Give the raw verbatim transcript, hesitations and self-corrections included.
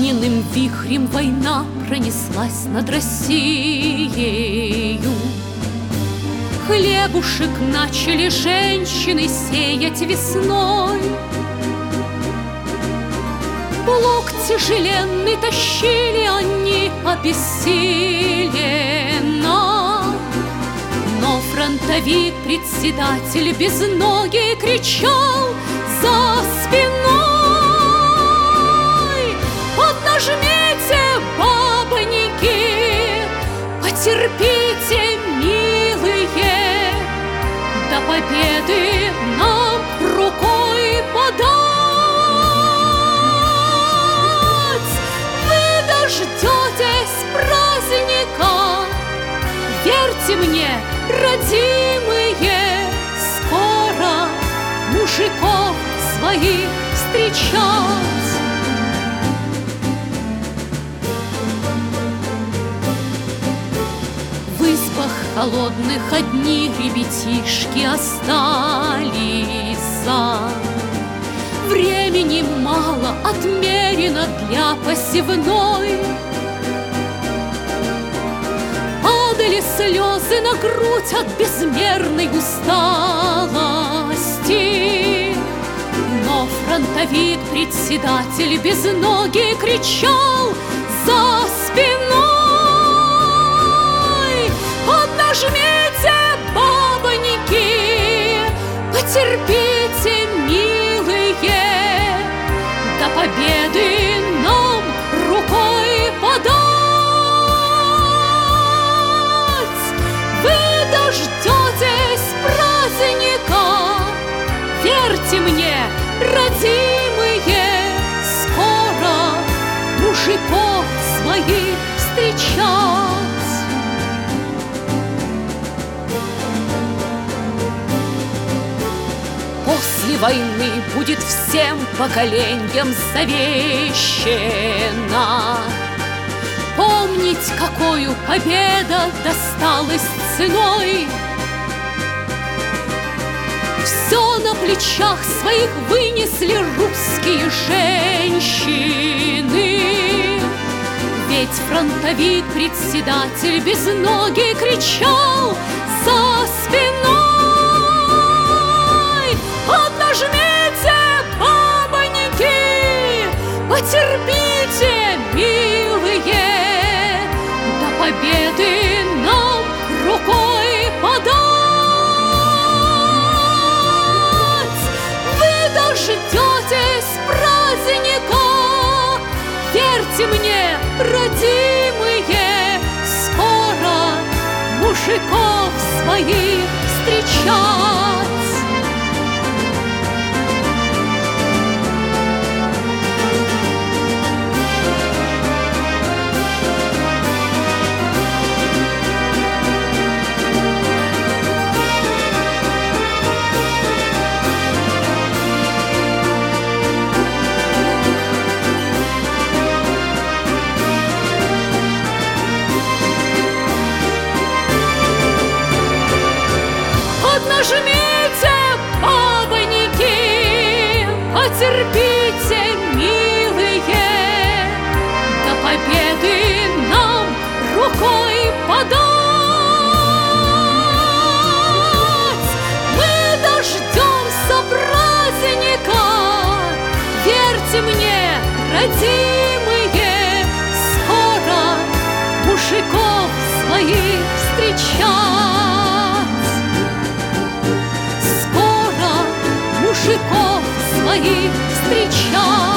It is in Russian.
Огненным вихрем война пронеслась над Россией. Хлебушек начали женщины сеять весной. Плуг тяжеленный тащили они обессиленно, но фронтовик председатель безногий кричал за спиной: поднажмите, бабоньки, потерпите, милые, до победы нам рукой подать. Вы дождетесь праздника, верьте мне, родимые, скоро мужиков своих встречать. В избах холодных одни ребятишки остались. Времени мало отмерено для посевной. Падали слезы на грудь от безмерной усталости, но фронтовик председатель безногий кричал за спиной: поднажмите, бабоньки, потерпите, милые, до победы нам рукой подать. Вы дождетесь праздника, верьте мне, родимые, скоро мужиков своих встречать. После войны будет всем поколениям завещено помнить, какою победа досталась ценой. Все на плечах своих вынесли русские женщины, ведь фронтовик председатель безногий кричал за спиной: поднажмите, бабоньки, потерпите, милые, до победы нам рукой подать. Вы дождетесь праздника, верьте мне, родимые, скоро мужиков своих встречать. Поднажмите, бабоньки, потерпите, милые, до победы нам рукой подать. Мы дождемся праздника, верьте мне, родимые, скоро мужиков своих встречать. Мужиков своих встречать.